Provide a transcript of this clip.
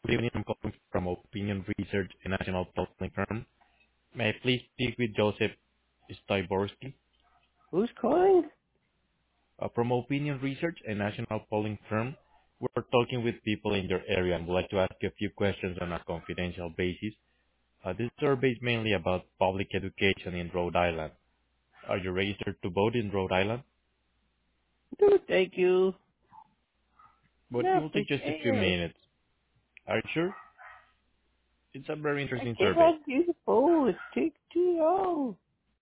Good evening. I'm calling from Opinion Research, a national polling firm. May I please speak with Joseph Stoiborski? Who's calling? From Opinion Research, a national polling firm, we're talking with people in your area and would like to ask you a few questions on a confidential basis. This survey is mainly about public education in Rhode Island. Are you registered to vote in Rhode Island? No, thank you. But it Not will for take just a few sure. minutes. Are you sure? It's a very I interesting survey. cannot do the phone. It takes too long.